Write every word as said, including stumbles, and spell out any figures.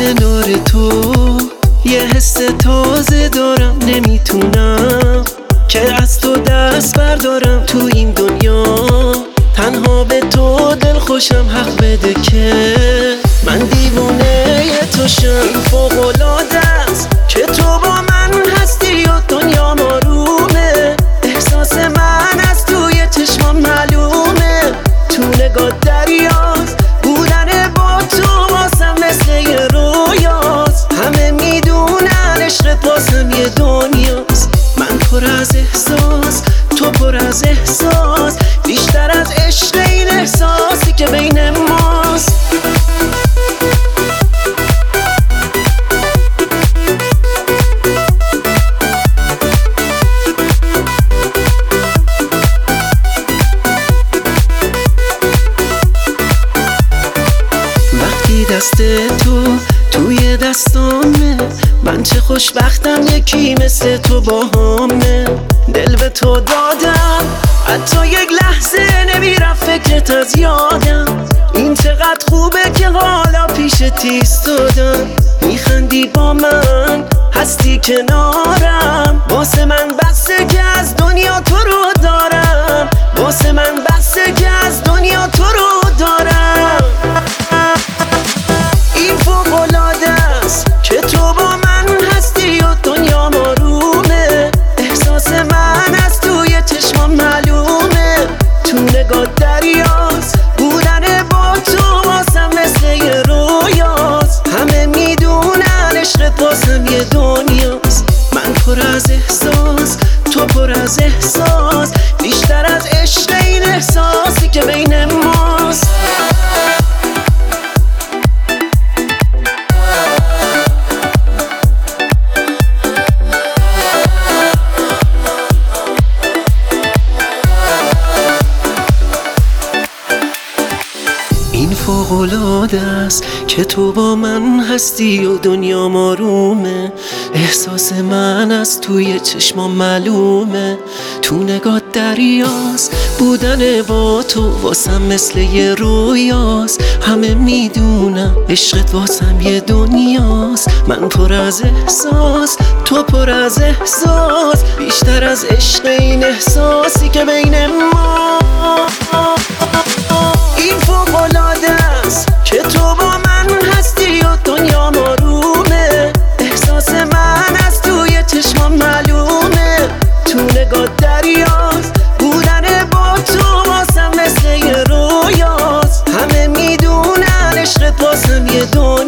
کنار تو یه حس تازه دارم، نمیتونم که از تو دست بردارم. تو این دنیا تنها به تو دل خوشم، حق بده که من دیوونه تو شم. این فوق‌العاده است که تو با من هستی و دنیا آرومه. احساس من از توی چشمام معلومه، تو نگاه دریاست، بودن با تو واسم مثل یه رویاست. همه میدونن عشقت واسم یه دنیاست. من پر از احساس، تو پر از احساس، بیشتر از عشق این احساسی که بین ماست. وقتی دست تو توی دستامه، من چه خوشبختم یکی مثل تو باهامه. دل به تو دادم، حتی یک لحظه نمیرم فکرت از یادم. این چقدر خوبه که حالا پیشت ایستادم. میخندی با من، هستی کنارم، واسه من بسه که از دنیا تو رو دارم. واسه من بسه که از دنیا تو رو دارم. این فوق‌العاده است که تو با من هستی و دنیا آرومه. احساس من از توی چشمام معلومه، تو نگاه دریاست، بودن با تو واسم مثل یه رویاست. همه میدونن عشقت واسم یه دنیاست. من پر از احساس، تو پر از احساس، بیشتر از عشق این احساسی که بین ماست. این فوق‌العاده است که تو با من هستی و دنیا آرومه. احساس من از توی چشمام معلومه، تو نگاه دریاست، بودن با تو واسم مثل یه رویاست. همه میدونم عشقت واسم یه دنیاست. من پر از احساس، تو پر از احساس، بیشتر از عشق این احساسی که بین ما. این فوق‌العاده است که تو با من هستی و دنیا آرومه. احساس من از توی چشمام معلومه، تو نگاه دریاست، بودن با تو واسم مثل یه رویاست. همه میدونن عشقت واسم یه دنیاست.